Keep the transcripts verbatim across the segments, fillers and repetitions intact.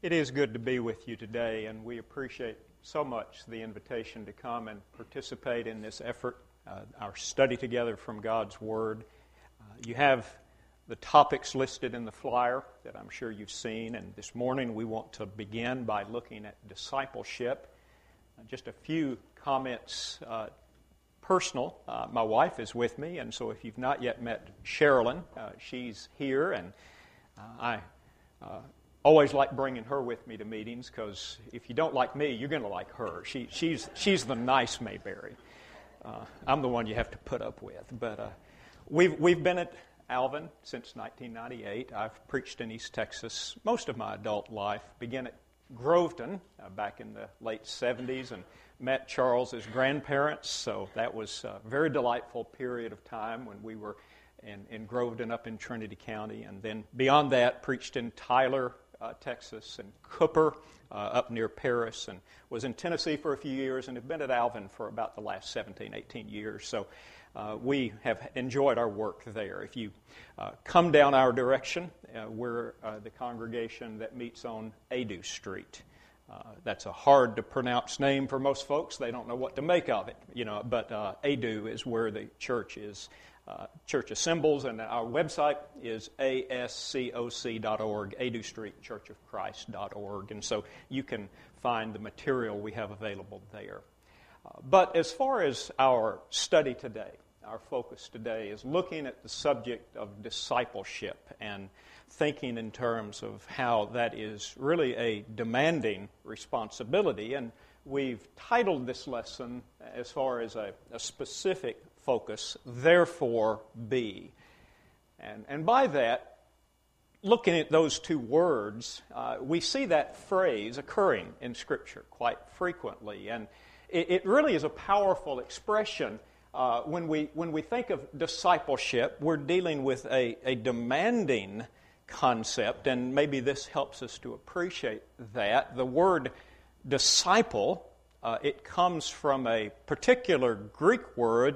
It is good to be with you today, and we appreciate so much the invitation to come and participate in this effort, uh, our study together from God's Word. Uh, you have the topics listed in the flyer that I'm sure you've seen, and this morning we want to begin by looking at discipleship. Uh, just a few comments, uh, personal. Uh, my wife is with me, and so if you've not yet met Sherilyn, uh, she's here, and uh, I... Uh, Always like bringing her with me to meetings, because if you don't like me, you're going to like her. She, she's she's the nice Mayberry. Uh, I'm the one you have to put up with. But uh, we've we've been at Alvin since nineteen ninety-eight. I've preached in East Texas most of my adult life. Began at Groveton uh, back in the late seventies, and met Charles's grandparents. So that was a very delightful period of time when we were in, in Groveton up in Trinity County, and then beyond that, preached in Tyler, Uh, Texas, and Cooper uh, up near Paris, and was in Tennessee for a few years, and have been at Alvin for about the last seventeen, eighteen years. So uh, we have enjoyed our work there. If you uh, come down our direction, uh, we're uh, the congregation that meets on Adu Street. Uh, that's a hard-to-pronounce name for most folks. They don't know what to make of it, you know. But uh, Adu is where the church is. Uh, church assembles, and our website is A S C O C dot org, Adu Street Church of Christ dot org, and so you can find the material we have available there. Uh, but as far as our study today, our focus today is looking at the subject of discipleship and thinking in terms of how that is really a demanding responsibility, and we've titled this lesson as far as a, a specific focus, therefore be. And, and by that, looking at those two words, uh, we see that phrase occurring in Scripture quite frequently. And it, it really is a powerful expression. Uh, when we when we think of discipleship, we're dealing with a, a demanding concept, and maybe this helps us to appreciate that. The word disciple, Uh, it comes from a particular Greek word,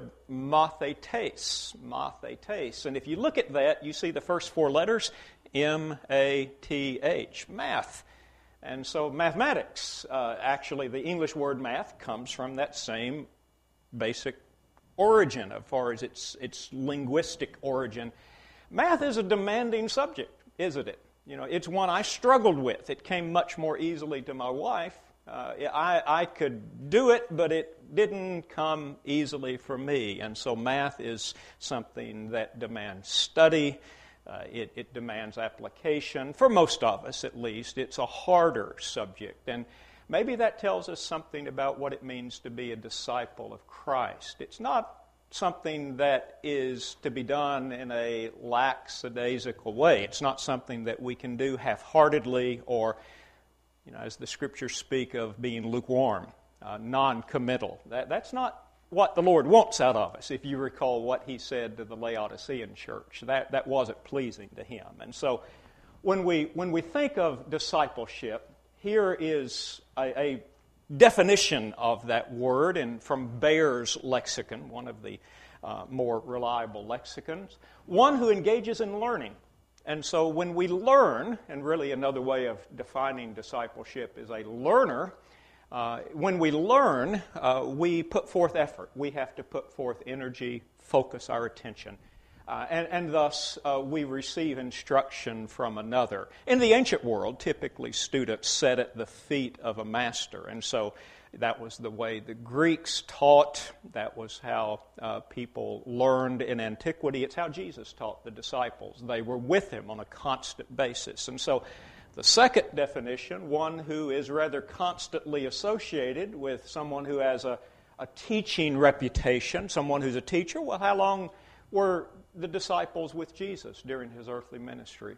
mathetes, mathetes. And if you look at that, you see the first four letters, M A T H, math. And so mathematics, uh, actually the English word math comes from that same basic origin as far as its, its linguistic origin. Math is a demanding subject, isn't it? You know, it's one I struggled with. It came much more easily to my wife. Uh, I, I could do it, but it didn't come easily for me. And so math is something that demands study. Uh, it, it demands application. For most of us, at least, it's a harder subject. And maybe that tells us something about what it means to be a disciple of Christ. It's not something that is to be done in a lackadaisical way. It's not something that we can do half-heartedly or, you know, as the Scriptures speak of being lukewarm, uh, non-committal. That, that's not what the Lord wants out of us. If you recall what He said to the Laodicean church, that, that wasn't pleasing to Him. And so when we when we think of discipleship, here is a, a definition of that word, and from Bayer's lexicon, one of the uh, more reliable lexicons, one who engages in learning. And so when we learn, and really another way of defining discipleship is a learner, uh, when we learn, uh, we put forth effort. We have to put forth energy, focus our attention. Uh, and, and thus, uh, we receive instruction from another. In the ancient world, typically students sat at the feet of a master. And so that was the way the Greeks taught. That was how uh, people learned in antiquity. It's how Jesus taught the disciples. They were with Him on a constant basis. And so the second definition, one who is rather constantly associated with someone who has a, a teaching reputation, someone who's a teacher. Well, how long were the disciples with Jesus during His earthly ministry?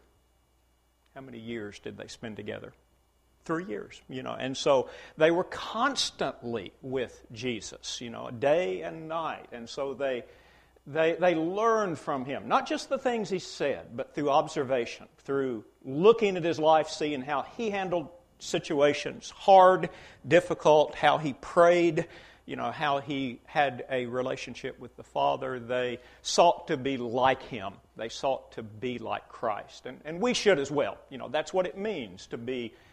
How many years did they spend together? Three years, you know, and so they were constantly with Jesus, you know, day and night, and so they they they learned from Him, not just the things He said, but through observation, through looking at His life, seeing how He handled situations, hard, difficult, how He prayed, you know, how He had a relationship with the Father. They sought to be like Him. They sought to be like Christ, and and we should as well. You know, that's what it means to be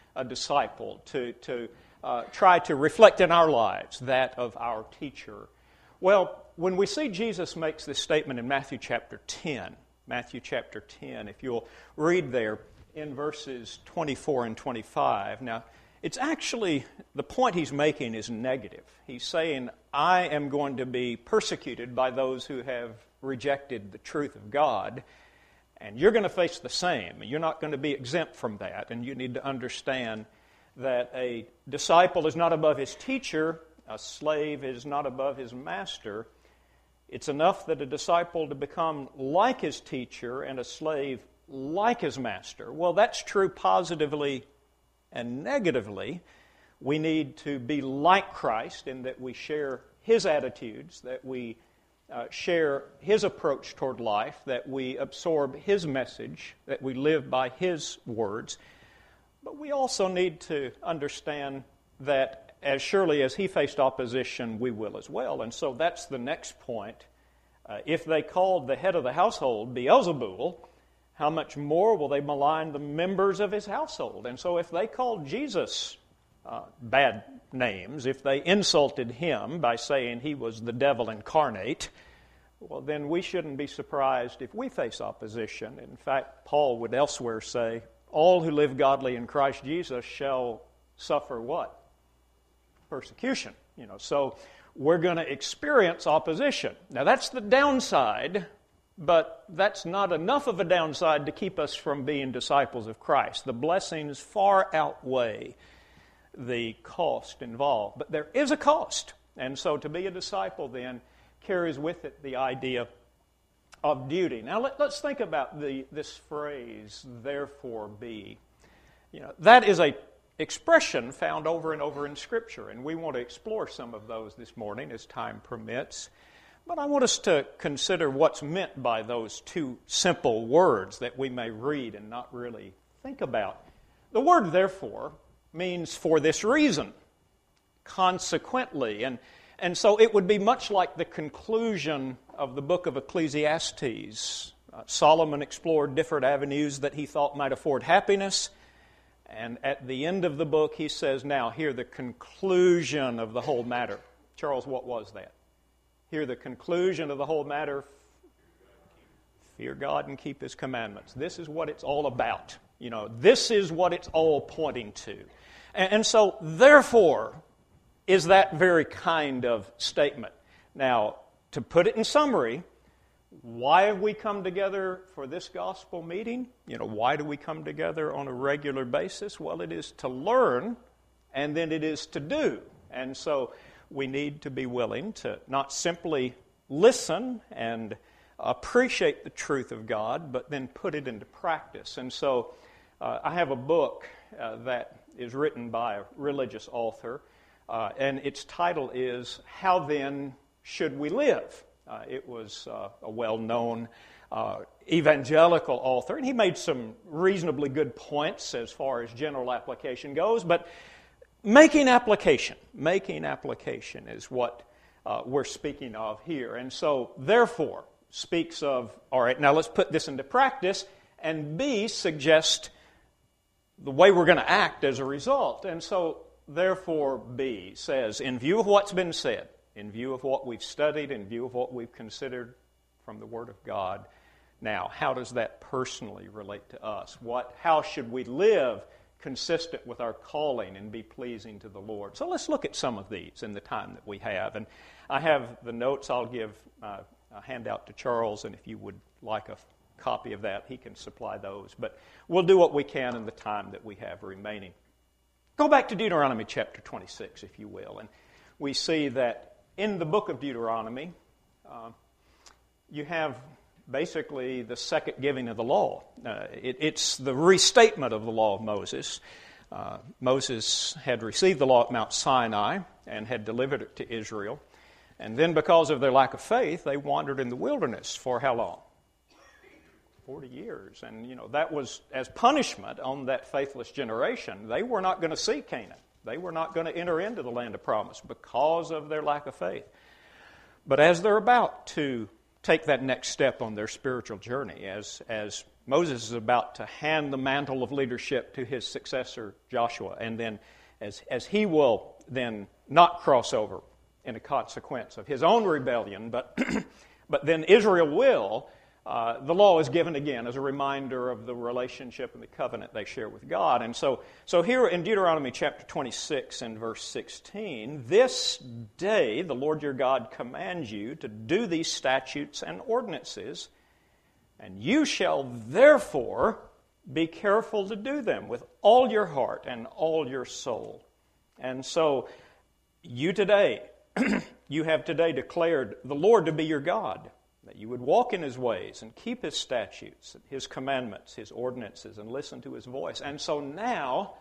a disciple, to, to uh, try to reflect in our lives that of our teacher? Well, when we see Jesus makes this statement in Matthew chapter ten, Matthew chapter ten, if you'll read there in verses twenty-four and twenty-five. Now, it's actually, the point he's making is negative. He's saying, I am going to be persecuted by those who have rejected the truth of God, and you're going to face the same. You're not going to be exempt from that, and you need to understand that a disciple is not above his teacher, a slave is not above his master. It's enough that a disciple to become like his teacher and a slave like his master. Well, that's true positively and negatively. We need to be like Christ in that we share his attitudes, that we uh, share his approach toward life, that we absorb his message, that we live by his words. But we also need to understand that as surely as he faced opposition, we will as well. And so that's the next point. Uh, if they called the head of the household Beelzebul, how much more will they malign the members of his household? And so if they called Jesus uh, bad names, if they insulted him by saying he was the devil incarnate, well, then we shouldn't be surprised if we face opposition. In fact, Paul would elsewhere say, all who live godly in Christ Jesus shall suffer what? Persecution. You know, so we're going to experience opposition. Now, that's the downside, but that's not enough of a downside to keep us from being disciples of Christ. The blessings far outweigh the cost involved. But there is a cost. And so to be a disciple then carries with it the idea of duty. Now let, let's think about the this phrase, therefore be. You know, that is a expression found over and over in Scripture, and we want to explore some of those this morning as time permits. But I want us to consider what's meant by those two simple words that we may read and not really think about. The word therefore means for this reason, consequently, and, and so it would be much like the conclusion of the book of Ecclesiastes. Uh, Solomon explored different avenues that he thought might afford happiness. And at the end of the book, he says, now, hear the conclusion of the whole matter. Charles, what was that? Hear the conclusion of the whole matter. Fear God and keep His commandments. This is what it's all about. You know, this is what it's all pointing to. And, and so, therefore, is that very kind of statement. Now, to put it in summary, why have we come together for this gospel meeting? You know, why do we come together on a regular basis? Well, it is to learn, and then it is to do. And so we need to be willing to not simply listen and appreciate the truth of God, but then put it into practice. And so uh, I have a book uh, that is written by a religious author, uh, and its title is, How Then Should We Live? Uh, it was uh, a well-known uh, evangelical author, and he made some reasonably good points as far as general application goes, but making application, making application is what uh, we're speaking of here. And so, therefore, speaks of, all right, now let's put this into practice, and B, suggest the way we're going to act as a result. And so, therefore, B says, in view of what's been said, in view of what we've studied, in view of what we've considered from the Word of God, now, how does that personally relate to us? What, how should we live consistent with our calling and be pleasing to the Lord? So let's look at some of these in the time that we have. And I have the notes. I'll give uh, a handout to Charles, and if you would like a copy of that, he can supply those. But we'll do what we can in the time that we have remaining. Go back to Deuteronomy chapter twenty-six, if you will, and we see that in the book of Deuteronomy, uh, you have basically the second giving of the law. Uh, it, it's the restatement of the law of Moses. Uh, Moses had received the law at Mount Sinai and had delivered it to Israel. And then because of their lack of faith, they wandered in the wilderness for how long? forty years. And, you know, that was as punishment on that faithless generation. They were not going to see Canaan. They were not going to enter into the land of promise because of their lack of faith. But as they're about to take that next step on their spiritual journey as, as Moses is about to hand the mantle of leadership to his successor, Joshua, and then as, as he will then not cross over in a consequence of his own rebellion, but, but then Israel will. Uh, the law is given again as a reminder of the relationship and the covenant they share with God. And so, so here in Deuteronomy chapter twenty-six and verse sixteen, this day the Lord your God commands you to do these statutes and ordinances, and you shall therefore be careful to do them with all your heart and all your soul. And so you today, you have today declared the Lord to be your God, that you would walk in His ways and keep His statutes, His commandments, His ordinances, and listen to His voice. And so now,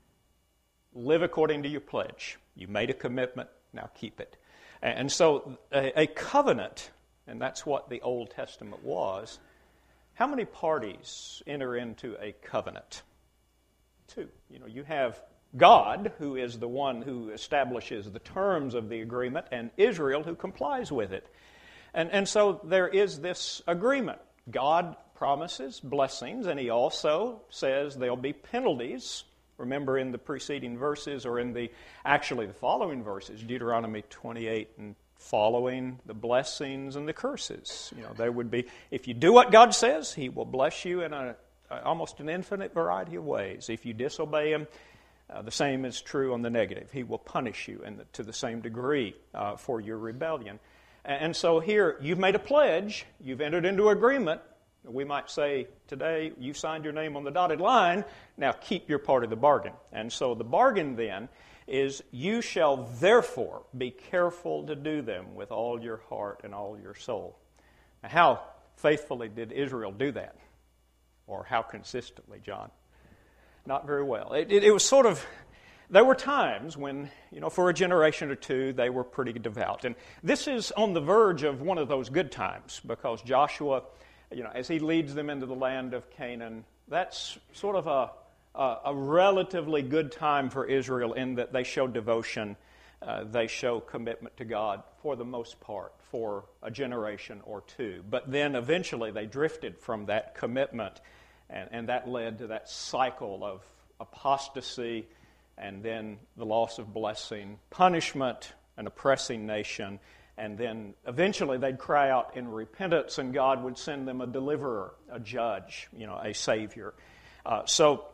live according to your pledge. You made a commitment, now keep it. And so a, a covenant, and that's what the Old Testament was. How many parties enter into a covenant? Two. You know, you have God, who is the one who establishes the terms of the agreement, and Israel, who complies with it. And, and so there is this agreement. God promises blessings, and He also says there'll be penalties. Remember in the preceding verses, or in the actually the following verses, Deuteronomy twenty-eight and following, the blessings and the curses. You know, there would be, if you do what God says, He will bless you in a, a almost an infinite variety of ways. If you disobey Him, uh, the same is true on the negative. He will punish you in the, to the same degree uh, for your rebellion. And so here, you've made a pledge, you've entered into agreement. We might say today, you signed your name on the dotted line, now keep your part of the bargain. And so the bargain then is, you shall therefore be careful to do them with all your heart and all your soul. Now, how faithfully did Israel do that? Or how consistently, John? Not very well. It, it, it was sort of... There were times when, you know, for a generation or two, they were pretty devout. And this is on the verge of one of those good times, because Joshua, you know, as he leads them into the land of Canaan, that's sort of a, a, a relatively good time for Israel in that they show devotion, uh, they show commitment to God for the most part, for a generation or two. But then eventually they drifted from that commitment, and, and that led to that cycle of apostasy, and then the loss of blessing, punishment, an oppressing nation, and then eventually they'd cry out in repentance, and God would send them a deliverer, a judge, you know, a savior. Uh, so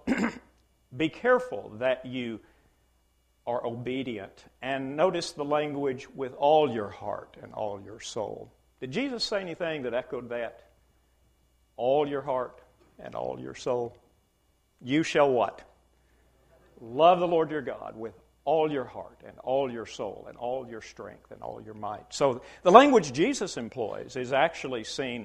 be careful that you are obedient, and notice the language, with all your heart and all your soul. Did Jesus say anything that echoed that? All your heart and all your soul. You shall what? Love the Lord your God with all your heart and all your soul and all your strength and all your might. So the language Jesus employs is actually seen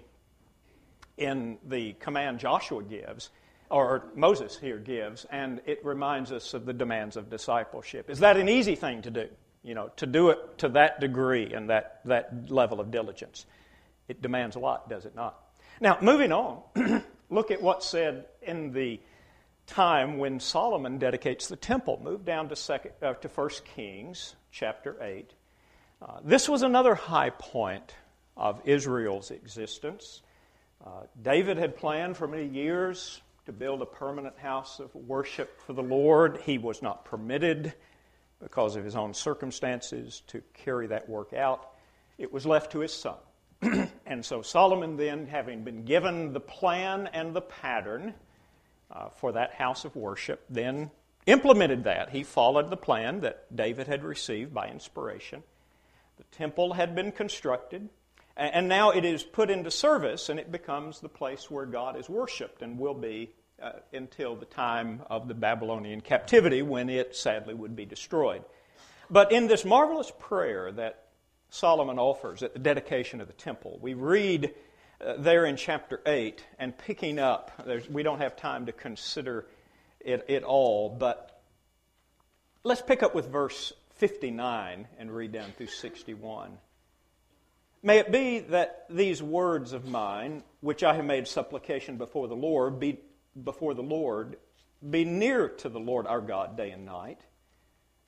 in the command Joshua gives, or Moses here gives, and it reminds us of the demands of discipleship. Is that an easy thing to do? You know, to do it to that degree and that, that level of diligence. It demands a lot, does it not? Now, moving on, look at what's said in the time when Solomon dedicates the temple. Move down to second, uh, to First Kings chapter eight. Uh, this was another high point of Israel's existence. Uh, David had planned for many years to build a permanent house of worship for the Lord. He was not permitted, because of his own circumstances, to carry that work out. It was left to his son. And so Solomon then, having been given the plan and the pattern Uh, for that house of worship, then implemented that. He followed the plan that David had received by inspiration. The temple had been constructed, and now it is put into service, and it becomes the place where God is worshipped and will be uh, until the time of the Babylonian captivity, when it sadly would be destroyed. But in this marvelous prayer that Solomon offers at the dedication of the temple, we read Uh, there in chapter eight, and picking up, we don't have time to consider it, it all, but let's pick up with verse fifty-nine and read down through sixty-one. May it be that these words of mine, which I have made supplication before the Lord, be before the Lord, be near to the Lord our God day and night.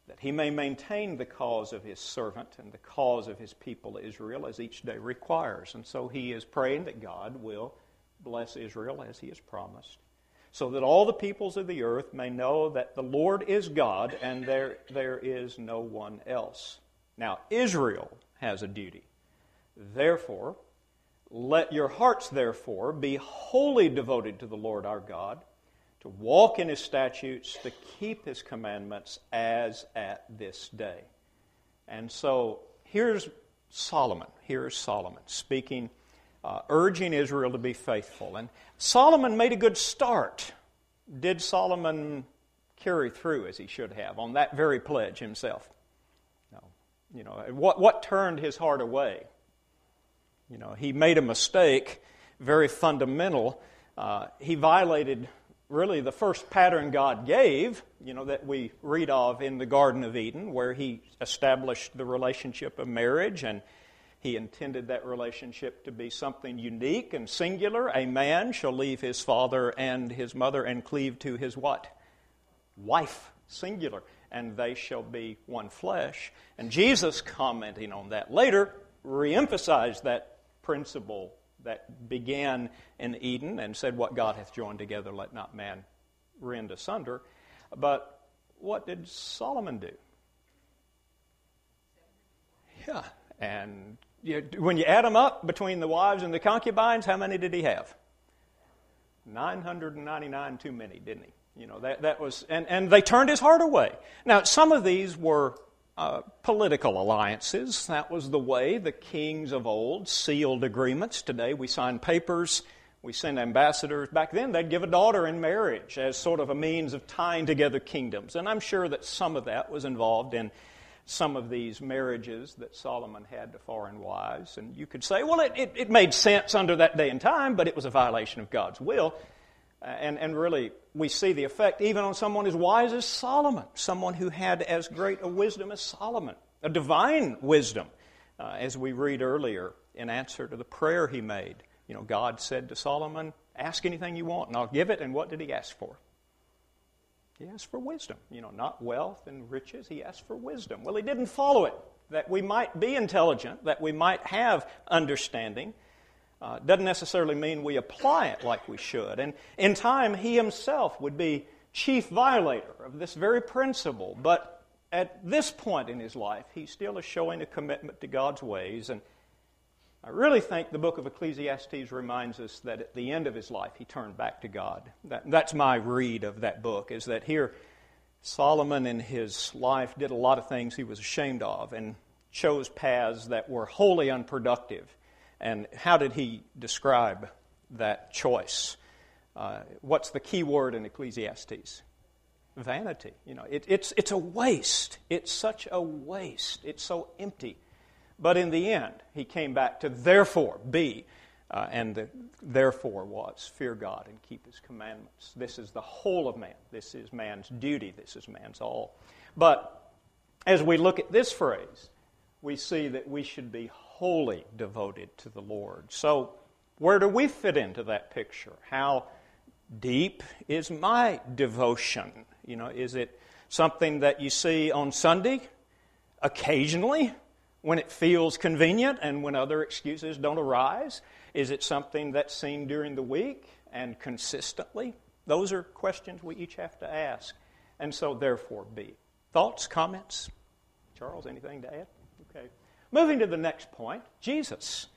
that he may maintain the cause of his servant and the cause of his people Israel as each day requires. And so he is praying that God will bless Israel as he has promised, so that all the peoples of the earth may know that the Lord is God and there, there is no one else. Now, Israel has a duty. Therefore, let your hearts, therefore, be wholly devoted to the Lord our God, to walk in his statutes, to keep his commandments as at this day. And so here's Solomon. Here's Solomon speaking, uh, urging Israel to be faithful. And Solomon made a good start. Did Solomon carry through as he should have on that very pledge himself? No. You know, what, what turned his heart away? You know, he made a mistake, very fundamental. Uh, he violated really the first pattern God gave, you know, that we read of in the Garden of Eden, where he established the relationship of marriage, and he intended that relationship to be something unique and singular. A man shall leave his father and his mother and cleave to his what? Wife, singular. And they shall be one flesh. And Jesus, commenting on that later, reemphasized that principle that began in Eden and said, what God hath joined together, let not man rend asunder. But what did Solomon do? Yeah, and you, when you add them up between the wives and the concubines, how many did he have? nine hundred ninety-nine too many, didn't he? You know, that, that was, and, and they turned his heart away. Now, some of these were Uh, political alliances. That was the way the kings of old sealed agreements. Today we sign papers, we send ambassadors. Back then they'd give a daughter in marriage as sort of a means of tying together kingdoms. And I'm sure that some of that was involved in some of these marriages that Solomon had to foreign wives. And you could say, well, it, it, it made sense under that day and time, but it was a violation of God's will. And, and really, we see the effect even on someone as wise as Solomon, someone who had as great a wisdom as Solomon, a divine wisdom, uh, as we read earlier in answer to the prayer he made. You know, God said to Solomon, ask anything you want and I'll give it. And what did he ask for? He asked for wisdom. You know, not wealth and riches. He asked for wisdom. Well, he didn't follow it, that we might be intelligent, that we might have understanding. Uh, doesn't necessarily mean we apply it like we should. And in time, he himself would be chief violator of this very principle. But at this point in his life, he still is showing a commitment to God's ways. And I really think the book of Ecclesiastes reminds us that at the end of his life, he turned back to God. That, that's my read of that book, is that here Solomon in his life did a lot of things he was ashamed of and chose paths that were wholly unproductive. And how did he describe that choice? Uh, what's the key word in Ecclesiastes? Vanity. You know, it, it's it's a waste. It's such a waste. It's so empty. But in the end, he came back to therefore be, uh, and the therefore was fear God and keep his commandments. This is the whole of man. This is man's duty. This is man's all. But as we look at this phrase, we see that we should be wholly devoted to the Lord. So where do we fit into that picture? How deep is my devotion? You know, is it something that you see on Sunday, occasionally, when it feels convenient and when other excuses don't arise? Is it something that's seen during the week and consistently? Those are questions we each have to ask. And so therefore be. Thoughts, comments? Charles, anything to add? Okay. Moving to the next point, Jesus.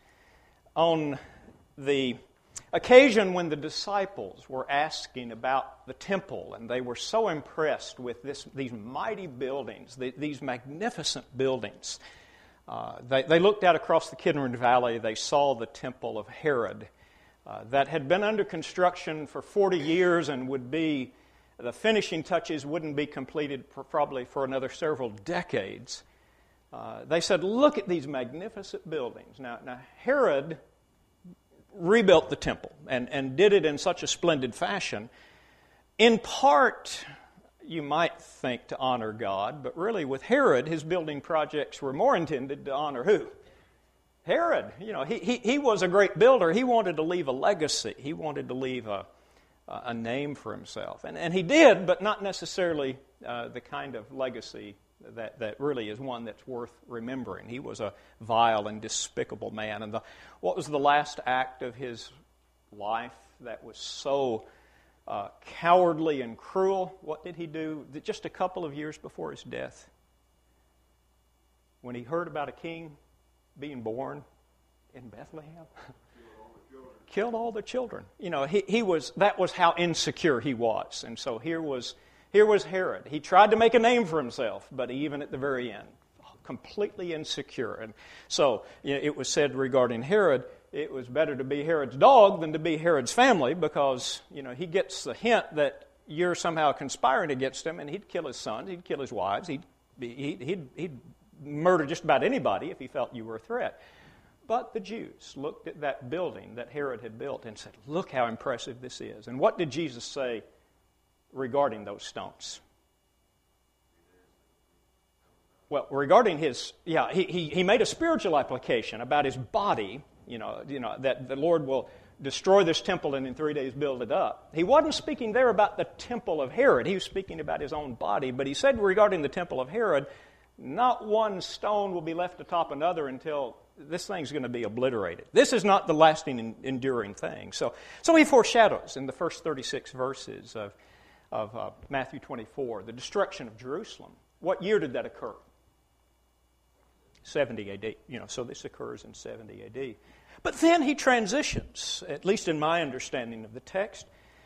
On the occasion when the disciples were asking about the temple, and they were so impressed with this, these mighty buildings, the, these magnificent buildings, uh, they, they looked out across the Kidron Valley. They saw the temple of Herod uh, that had been under construction for forty years and would be, the finishing touches wouldn't be completed for, probably for another several decades. Uh, they said, look at these magnificent buildings. Now, now Herod rebuilt the temple and, and did it in such a splendid fashion. In part, you might think to honor God, but really with Herod, his building projects were more intended to honor who? Herod. You know, he, he, he was a great builder. He wanted to leave a legacy. He wanted to leave a, a name for himself. And, and he did, but not necessarily uh, the kind of legacy that, that really is one that's worth remembering. He was a vile and despicable man. And the, what was the last act of his life that was so uh, cowardly and cruel? What did he do just a couple of years before his death? When he heard about a king being born in Bethlehem, killed all the children. You know, he, he was that was how insecure he was. And so here was here was Herod. He tried to make a name for himself, but even at the very end, completely insecure. And so you know, it was said regarding Herod, it was better to be Herod's dog than to be Herod's family, because you know he gets the hint that you're somehow conspiring against him, and he'd kill his sons, he'd kill his wives, he'd be, he'd, he'd he'd murder just about anybody if he felt you were a threat. But the Jews looked at that building that Herod had built and said, look how impressive this is. And what did Jesus say regarding those stones? Well, regarding his, yeah, he, he, he made a spiritual application about his body, you know, you know, that the Lord will destroy this temple and in three days build it up. He wasn't speaking there about the temple of Herod. He was speaking about his own body. But he said regarding the temple of Herod, not one stone will be left atop another until this thing's going to be obliterated. This is not the lasting and enduring thing. So, so he foreshadows in the first thirty-six verses of, of uh, Matthew twenty-four the destruction of Jerusalem. What year did that occur? seventy A D. You know, so this occurs in seventy A D. But then he transitions, at least in my understanding of the text,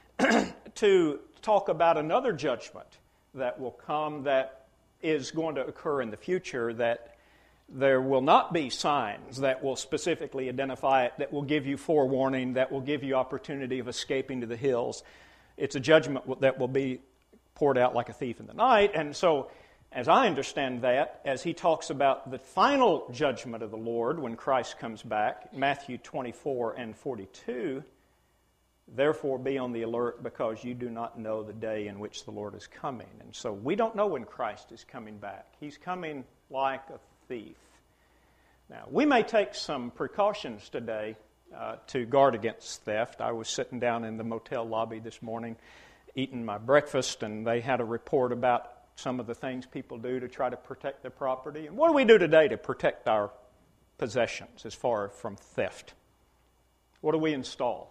to talk about another judgment that will come that is going to occur in the future, that there will not be signs that will specifically identify it, that will give you forewarning, that will give you opportunity of escaping to the hills. It's a judgment that will be poured out like a thief in the night. And so, as I understand that, as he talks about the final judgment of the Lord when Christ comes back, Matthew twenty-four and forty-two, therefore be on the alert, because you do not know the day in which the Lord is coming. And so we don't know when Christ is coming back. He's coming like a thief. Now, we may take some precautions today uh, to guard against theft. I was sitting down in the motel lobby this morning eating my breakfast, and they had a report about some of the things people do to try to protect their property. And what do we do today to protect our possessions as far from theft? What do we install?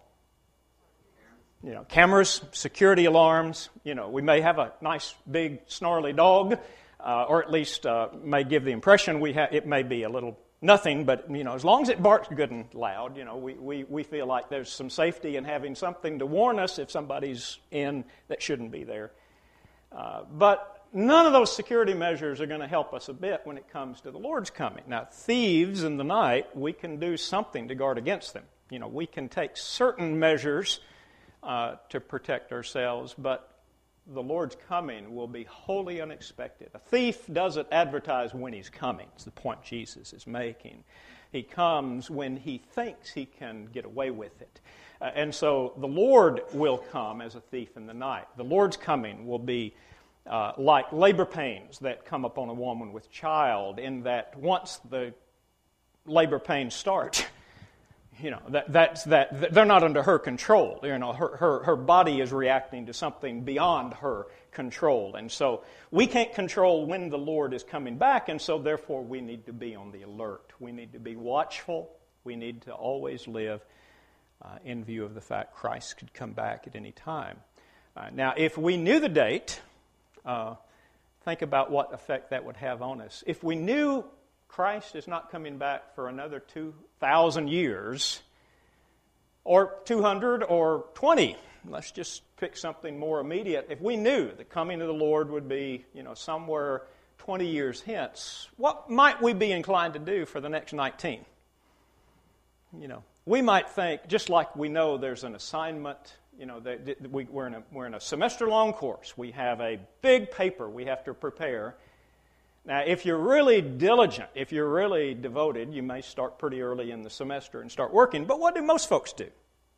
You know, cameras, security alarms. You know, we may have a nice, big, snarly dog, uh, or at least uh, may give the impression we have. It may be a little nothing, but you know, as long as it barks good and loud, you know, we, we, we feel like there's some safety in having something to warn us if somebody's in that shouldn't be there. Uh, but none of those security measures are going to help us a bit when it comes to the Lord's coming. Now, thieves in the night, we can do something to guard against them. You know, we can take certain measures Uh, to protect ourselves, but the Lord's coming will be wholly unexpected. A thief doesn't advertise when he's coming. It's the point Jesus is making. He comes when he thinks he can get away with it. Uh, and so the Lord will come as a thief in the night. The Lord's coming will be uh, like labor pains that come upon a woman with child, in that once the labor pains start, You know, that, that's, that, they're not under her control. You know, her, her, her body is reacting to something beyond her control. And so we can't control when the Lord is coming back, and so therefore we need to be on the alert. We need to be watchful. We need to always live uh, in view of the fact Christ could come back at any time. Uh, now, if we knew the date, uh, think about what effect that would have on us. If we knew Christ is not coming back for another two thousand years, or two hundred, or twenty. Let's just pick something more immediate. If we knew the coming of the Lord would be, you know, somewhere twenty years hence, what might we be inclined to do for the next nineteen? You know, we might think, just like we know there's an assignment, you know, that we, we're in a, we're in a semester-long course. We have a big paper we have to prepare. Now, if you're really diligent, if you're really devoted, you may start pretty early in the semester and start working. But what do most folks do?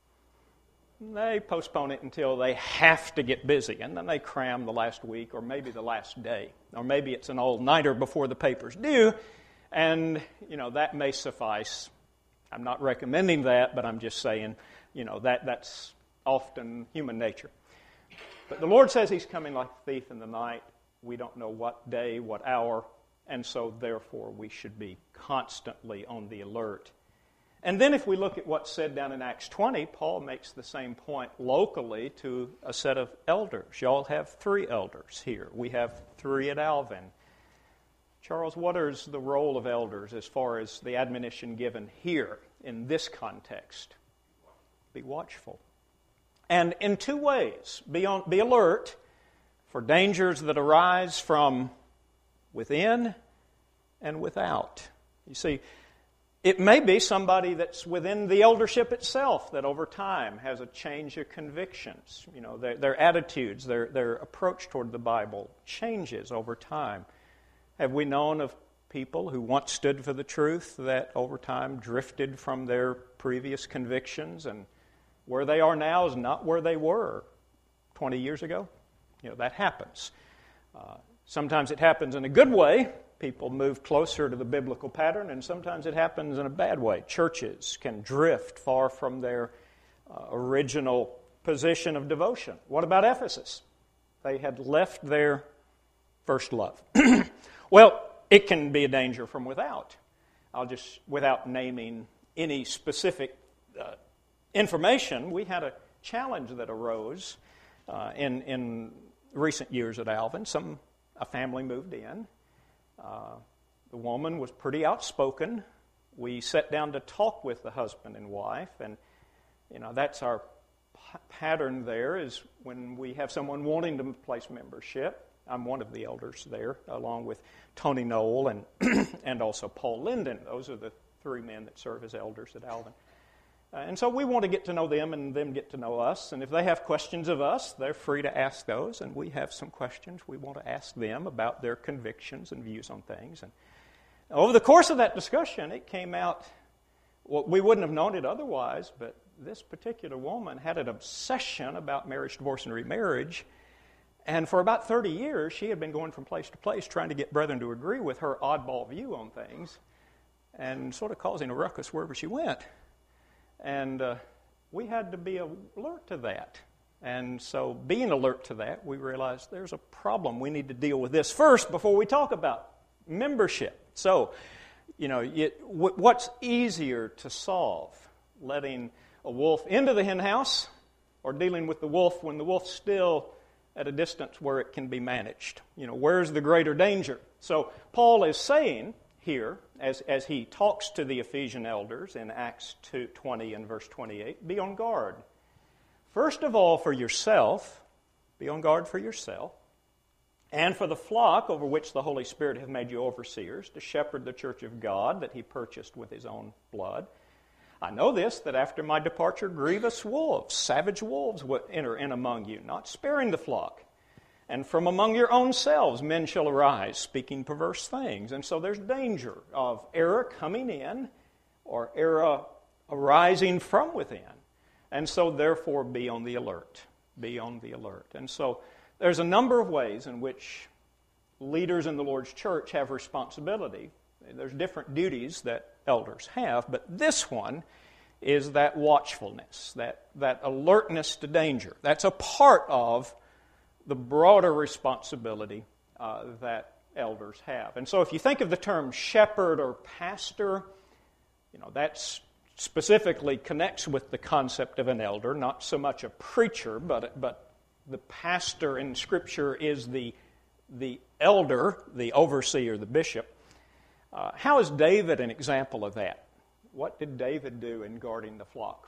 They postpone it until they have to get busy, and then they cram the last week or maybe the last day. Or maybe it's an all-nighter before the paper's due, and, you know, that may suffice. I'm not recommending that, but I'm just saying, you know, that that's often human nature. But the Lord says He's coming like a thief in the night. We don't know what day, what hour, and so therefore we should be constantly on the alert. And then if we look at what's said down in Acts twenty, Paul makes the same point locally to a set of elders. Y'all have three elders here. We have three at Alvin. Charles, what is the role of elders as far as the admonition given here in this context? Be watchful. And in two ways. Be, on, be alert for dangers that arise from within and without. You see, it may be somebody that's within the eldership itself that over time has a change of convictions. You know, their, their attitudes, their, their approach toward the Bible changes over time. Have we known of people who once stood for the truth that over time drifted from their previous convictions, and where they are now is not where they were twenty years ago? You know, that happens. Uh, sometimes it happens in a good way. People move closer to the biblical pattern, and sometimes it happens in a bad way. Churches can drift far from their uh, original position of devotion. What about Ephesus? They had left their first love. Well, it can be a danger from without. I'll just, without naming any specific uh, information, we had a challenge that arose uh, in in recent years at Alvin. Some a family moved in. Uh, the woman was pretty outspoken. We sat down to talk with the husband and wife, and you know that's our p- pattern. There is when we have someone wanting to place membership. I'm one of the elders there, along with Tony Knoll and and also Paul Linden. Those are the three men that serve as elders at Alvin. Uh, and so we want to get to know them and them get to know us. And if they have questions of us, they're free to ask those. And we have some questions we want to ask them about their convictions and views on things. And over the course of that discussion, it came out, well, we wouldn't have known it otherwise, but this particular woman had an obsession about marriage, divorce, and remarriage. And for about thirty years, she had been going from place to place trying to get brethren to agree with her oddball view on things and sort of causing a ruckus wherever she went. And uh, we had to be alert to that. And so being alert to that, we realized there's a problem. We need to deal with this first before we talk about membership. So, you know, it, w- what's easier to solve? Letting a wolf into the hen house or dealing with the wolf when the wolf's still at a distance where it can be managed? You know, where's the greater danger? So Paul is saying here, as, as he talks to the Ephesian elders in Acts two twenty and verse twenty-eight, be on guard. First of all, for yourself, be on guard for yourself, and for the flock over which the Holy Spirit hath made you overseers, to shepherd the church of God that he purchased with his own blood. I know this, that after my departure grievous wolves, savage wolves will enter in among you, not sparing the flock. And from among your own selves men shall arise, speaking perverse things. And so there's danger of error coming in or error arising from within. And so therefore be on the alert. Be on the alert. And so there's a number of ways in which leaders in the Lord's church have responsibility. There's different duties that elders have, but this one is that watchfulness, that, that alertness to danger. That's a part of the broader responsibility uh, that elders have. And so if you think of the term shepherd or pastor, you know, that specifically connects with the concept of an elder, not so much a preacher, but, but the pastor in Scripture is the, the elder, the overseer, the bishop. Uh, how is David an example of that? What did David do in guarding the flock?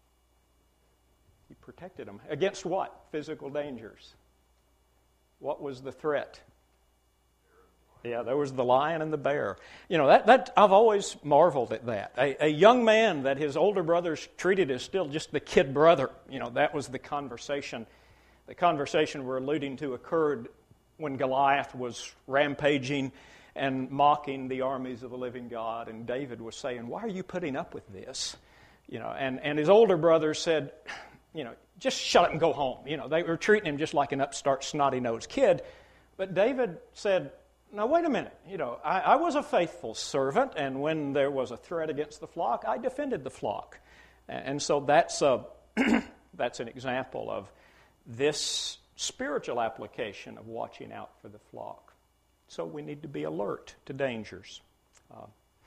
He protected them. Against what? Physical dangers. What was the threat? Yeah, there was the lion and the bear. You know, that, that I've always marveled at that. A, a young man that his older brothers treated as still just the kid brother. You know, that was the conversation. The conversation we're alluding to occurred when Goliath was rampaging and mocking the armies of the living God. And David was saying, why are you putting up with this? You know, and, and his older brothers said, you know, just shut up and go home. You know, they were treating him just like an upstart, snotty-nosed kid. But David said, now, wait a minute. You know, I, I was a faithful servant, and when there was a threat against the flock, I defended the flock. And, and so that's a, that's an example of this spiritual application of watching out for the flock. So we need to be alert to dangers. Uh,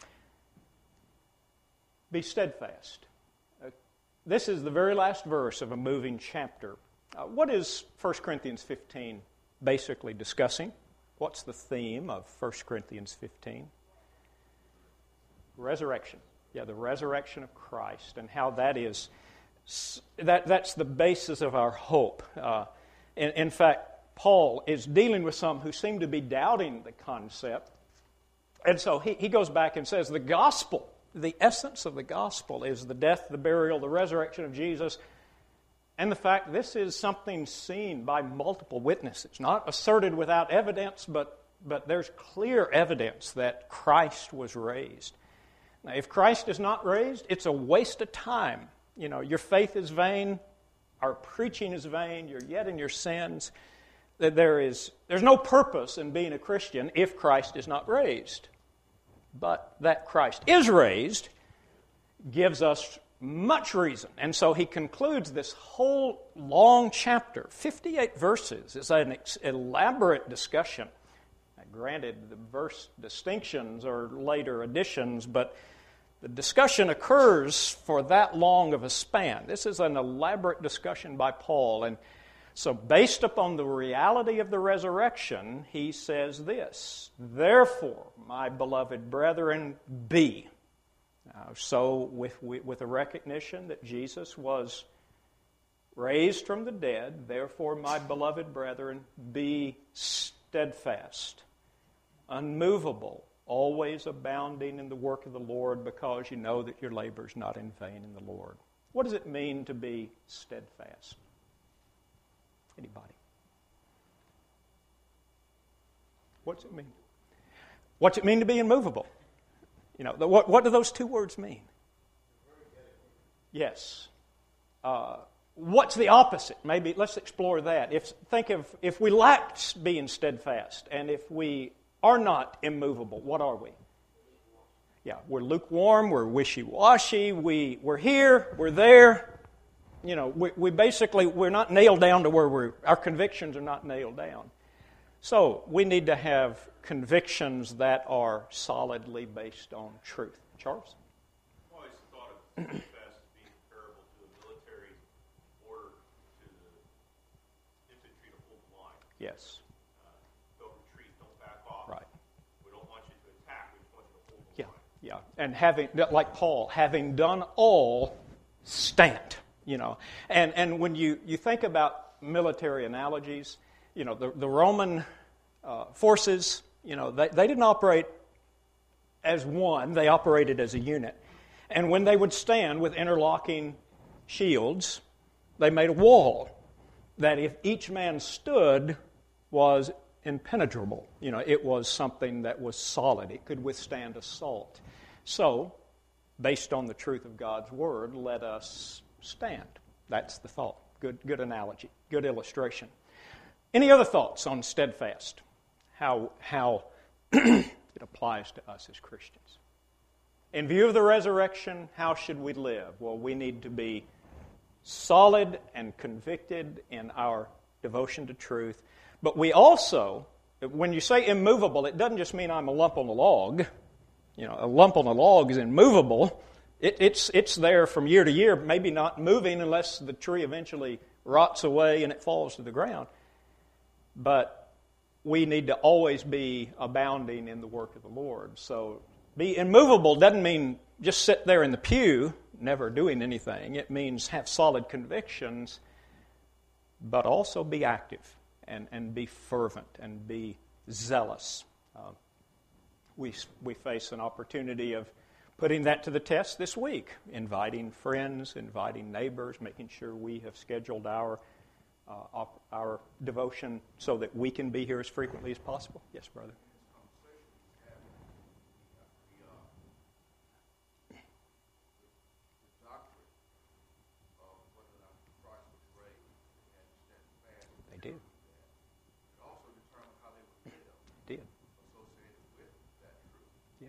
be steadfast. Uh, this is the very last verse of a moving chapter. Uh, what is First Corinthians fifteen basically discussing? What's the theme of First Corinthians fifteen? Resurrection. Yeah, the resurrection of Christ and how that is, that, that's the basis of our hope. Uh, in, in fact, Paul is dealing with some who seem to be doubting the concept. And so he, he goes back and says the gospel, the essence of the gospel is the death, the burial, the resurrection of Jesus, and the fact this is something seen by multiple witnesses. It's not asserted without evidence, but, but there's clear evidence that Christ was raised. Now, if Christ is not raised, it's a waste of time. You know, your faith is vain, our preaching is vain, you're yet in your sins. That there is, there's no purpose in being a Christian if Christ is not raised. But that Christ is raised gives us much reason. And so he concludes this whole long chapter, fifty-eight verses. It's an ex- elaborate discussion. Now, granted, the verse distinctions are later additions, but the discussion occurs for that long of a span. This is an elaborate discussion by Paul. And so based upon the reality of the resurrection, he says this, "Therefore, my beloved brethren, be." Now, so with, with a recognition that Jesus was raised from the dead, therefore, my beloved brethren, be steadfast, unmovable, always abounding in the work of the Lord, because you know that your labor is not in vain in the Lord. What does it mean to be steadfast? Anybody? What's it mean? What's it mean to be immovable? You know, the, what, what do those two words mean? Yes. Uh, what's the opposite? Maybe let's explore that. If think of if we lacked being steadfast, and if we are not immovable, what are we? Yeah, we're lukewarm, we're wishy-washy, we, we're here, we're there. You know, we, we basically, we're not nailed down to where we're, our convictions are not nailed down. So we need to have convictions that are solidly based on truth. Charles? I've always thought of steadfast as being comparable to a military order to the infantry to hold the line. Yes. Uh, don't retreat, don't back off. Right. We don't want you to attack, we just want you to hold the Yeah, line. yeah. And having, like Paul, having done all, stand. You know, and, and when you, you think about military analogies, you know, the, the Roman uh, forces, you know, they, they didn't operate as one, they operated as a unit. And when they would stand with interlocking shields, they made a wall that if each man stood was impenetrable. You know, it was something that was solid. It could withstand assault. So, based on the truth of God's Word, let us stand. That's the thought. Good, good analogy. Good illustration. Any other thoughts on steadfast? How, how it applies to us as Christians. In view of the resurrection, how should we live? Well, we need to be solid and convicted in our devotion to truth. But we also, when you say immovable, it doesn't just mean I'm a lump on a log. You know, a lump on a log is immovable. It, it's, it's there from year to year, maybe not moving unless the tree eventually rots away and it falls to the ground. But we need to always be abounding in the work of the Lord. So be immovable doesn't mean just sit there in the pew, never doing anything. It means have solid convictions, but also be active and, and be fervent and be zealous. Uh, we, we face an opportunity of putting that to the test this week, inviting friends, inviting neighbors, making sure we have scheduled our uh, op- our devotion so that we can be here as frequently as possible. Yes, brother. They did. Did. Yeah.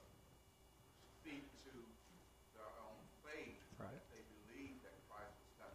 Speak to their own faith. Right. They believe that Christ was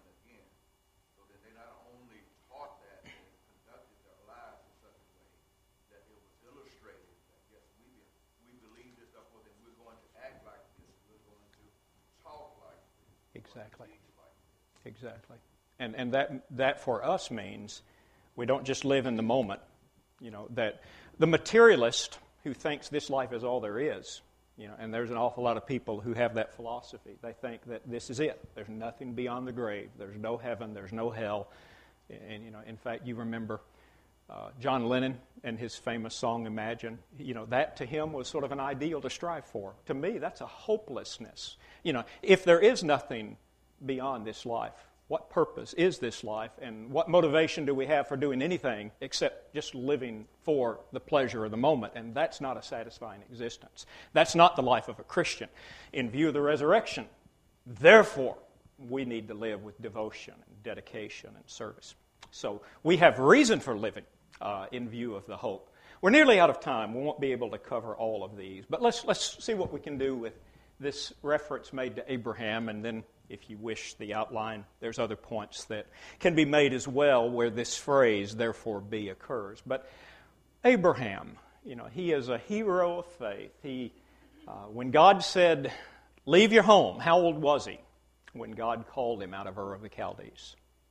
Exactly. Exactly. And and that that for us means we don't just live in the moment. You know, that the materialist who thinks this life is all there is, you know, and there's an awful lot of people who have that philosophy. They think that this is it. There's nothing beyond the grave. There's no heaven. There's no hell. And, you know, in fact, you remember uh, John Lennon and his famous song, Imagine. You know, that to him was sort of an ideal to strive for. To me, that's a hopelessness. You know, if there is nothing beyond this life, what purpose is this life, and what motivation do we have for doing anything except just living for the pleasure of the moment? And that's not a satisfying existence. That's not the life of a Christian in view of the resurrection. Therefore, we need to live with devotion and dedication and service. So we have reason for living uh, in view of the hope. We're nearly out of time. We won't be able to cover all of these. But let's let's see what we can do with this reference made to Abraham, and then if you wish the outline, there's other points that can be made as well where this phrase, therefore be, occurs. But Abraham, you know, he is a hero of faith. He, uh, when God said, leave your home, how old was he when God called him out of Ur of the Chaldees?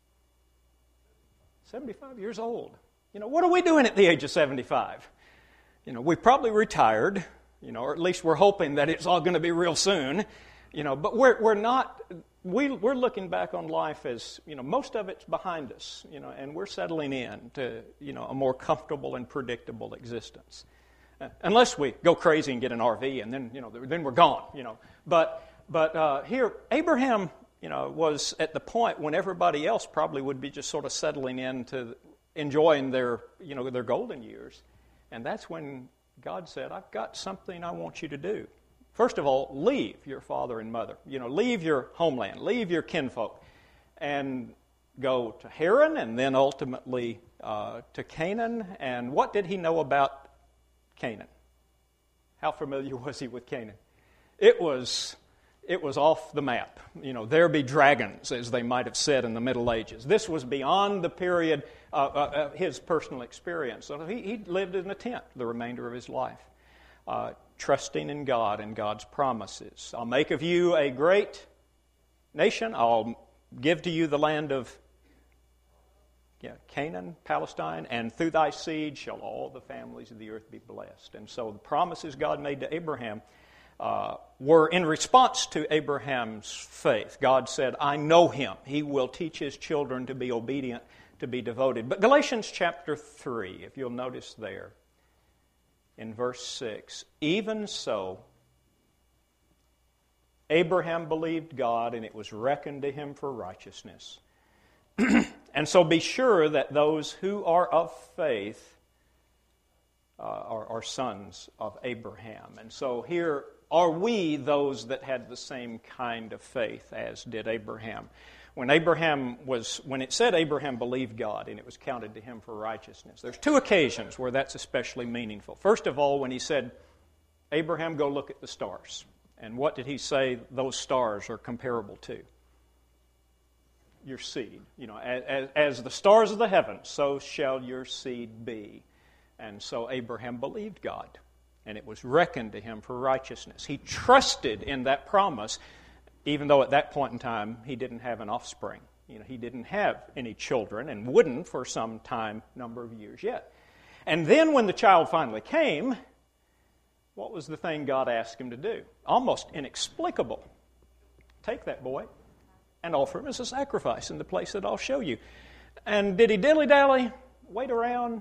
seventy-five years old. You know, what are we doing at the age of seventy-five? You know, we probably retired, you know, or at least we're hoping that it's all going to be real soon. You know, but we're we're not we we're looking back on life as, you know, most of it's behind us, you know, and we're settling in to, you know, a more comfortable and predictable existence. Uh, unless we go crazy and get an R V, and then, you know, then we're gone, you know. But but uh, here Abraham, you know, was at the point when everybody else probably would be just sort of settling into enjoying their, you know, their golden years, and that's when God said, "I've got something I want you to do. First of all, leave your father and mother. You know, leave your homeland, leave your kinfolk, and go to Haran, and then ultimately uh, to Canaan." And what did he know about Canaan? How familiar was he with Canaan? It was, it was off the map. You know, there be dragons, as they might have said in the Middle Ages. This was beyond the period of uh, uh, his personal experience. So he, he lived in a tent the remainder of his life. Uh, trusting in God and God's promises. I'll make of you a great nation. I'll give to you the land of yeah, Canaan, Palestine, and through thy seed shall all the families of the earth be blessed. And so the promises God made to Abraham uh, were in response to Abraham's faith. God said, I know him. He will teach his children to be obedient, to be devoted. But Galatians chapter three, if you'll notice there, in verse six, even so, Abraham believed God, and it was reckoned to him for righteousness. And so be sure that those who are of faith uh, are, are sons of Abraham. And so here are we those that had the same kind of faith as did Abraham. When Abraham was, when it said Abraham believed God and it was counted to him for righteousness, there's two occasions where that's especially meaningful. First of all, when he said, Abraham, go look at the stars. And what did he say those stars are comparable to? Your seed. You know, as, as the stars of the heavens, so shall your seed be. And so Abraham believed God, and it was reckoned to him for righteousness. He trusted in that promise, even though at that point in time he didn't have an offspring. You know, he didn't have any children and wouldn't for some time, number of years yet. And then when the child finally came, what was the thing God asked him to do? Almost inexplicable. Take that boy and offer him as a sacrifice in the place that I'll show you. And did he dilly-dally, wait around?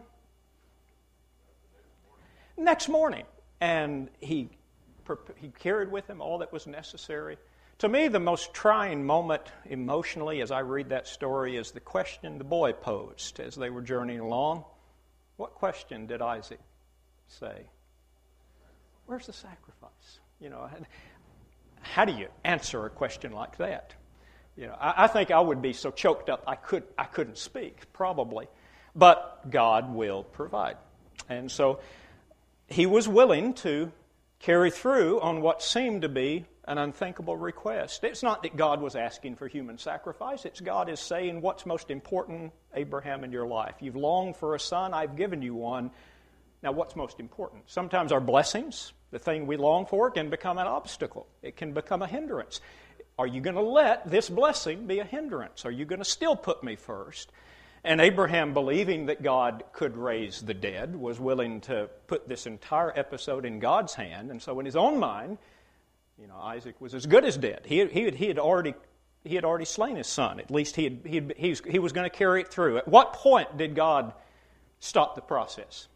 Next morning. And he, he carried with him all that was necessary. To me, the most trying moment emotionally as I read that story is the question the boy posed as they were journeying along. What question did Isaac say? Where's the sacrifice? You know, how do you answer a question like that? You know, I, I think I would be so choked up I could I couldn't speak, probably. But God will provide. And so he was willing to carry through on what seemed to be an unthinkable request. It's not that God was asking for human sacrifice. It's God is saying, what's most important, Abraham, in your life? You've longed for a son. I've given you one. Now, what's most important? Sometimes our blessings, the thing we long for, can become an obstacle. It can become a hindrance. Are you going to let this blessing be a hindrance? Are you going to still put me first? And Abraham, believing that God could raise the dead, was willing to put this entire episode in God's hand. And so in his own mind, you know, Isaac was as good as dead. He, he, he had already he had already slain his son. At least he, had, he, had, he was, he was going to carry it through. At what point did God stop the process?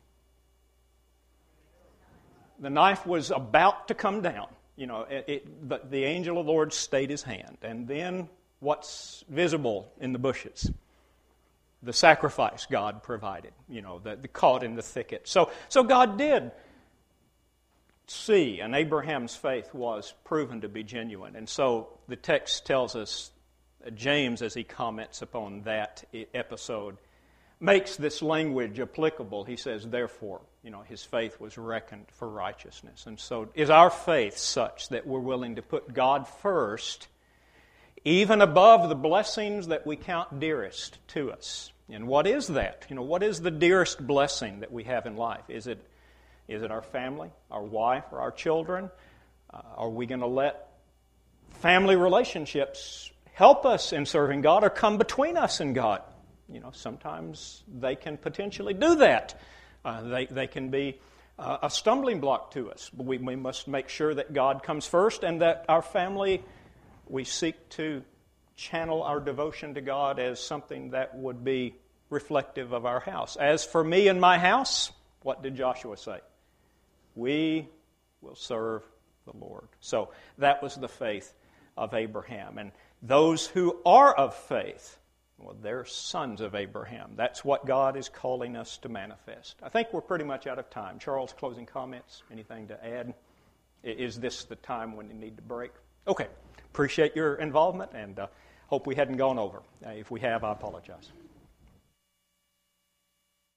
The knife was about to come down. You know, it, it, the, the angel of the Lord stayed his hand. And then what's visible in the bushes? The sacrifice God provided, you know, the, the caught in the thicket. So, so God did see, and Abraham's faith was proven to be genuine. And so the text tells us, uh, James, as he comments upon that episode, makes this language applicable. He says, therefore, you know, his faith was reckoned for righteousness. And so is our faith such that we're willing to put God first, even above the blessings that we count dearest to us? And what is that? You know, what is the dearest blessing that we have in life? Is it, is it our family, our wife, or our children? Uh, are we going to let family relationships help us in serving God or come between us and God? You know, sometimes they can potentially do that. Uh, they, they can be uh, a stumbling block to us. But we, we must make sure that God comes first and that our family, we seek to channel our devotion to God as something that would be reflective of our house. As for me and my house, what did Joshua say? We will serve the Lord. So that was the faith of Abraham. And those who are of faith, well, they're sons of Abraham. That's what God is calling us to manifest. I think we're pretty much out of time. Charles, closing comments? Anything to add? Is this the time when you need to break? Okay. Appreciate your involvement and uh, hope we hadn't gone over. Uh, if we have, I apologize.